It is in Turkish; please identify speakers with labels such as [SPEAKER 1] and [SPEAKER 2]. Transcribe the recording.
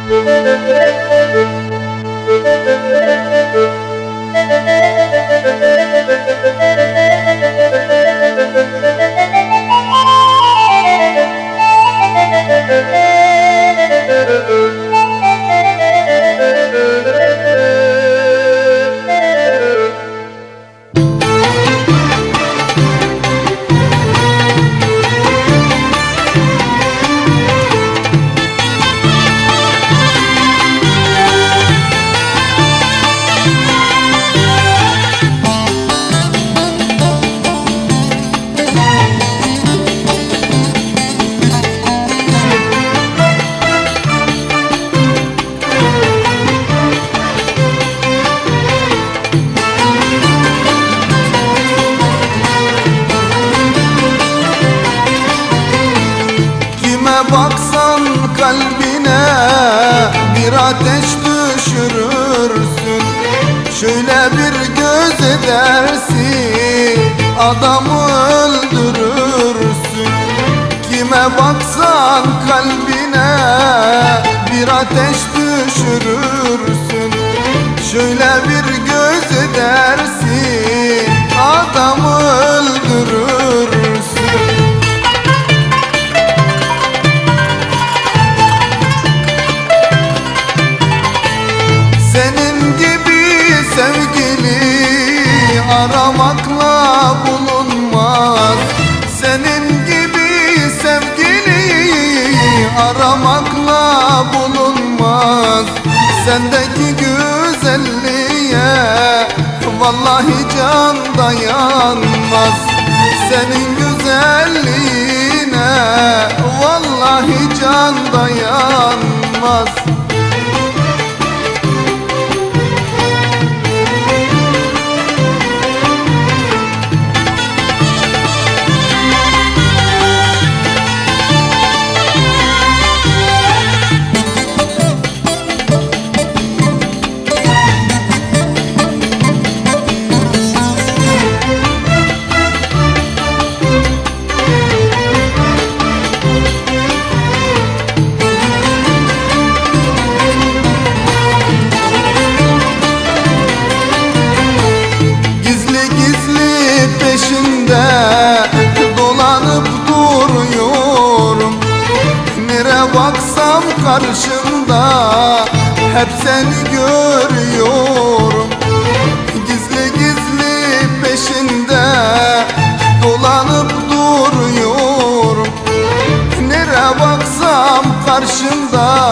[SPEAKER 1] Baksan kalbine bir ateş düşürürsün. Şöyle bir göz edersin, adamı öldürürsün. Kime baksan kalbine bir ateş düşürürsün. Şöyle bir göz edersin, adamı öldürürsün. Aramakla bulunmaz. Senin gibi sevgili aramakla bulunmaz. Sendeki güzelliğe vallahi can dayanmaz. Senin güzelliğine vallahi can dayanmaz. Dolanıp duruyorum. Nere baksam karşımda hep seni görüyorum. Gizli gizli peşinde dolanıp duruyorum. Nere baksam karşımda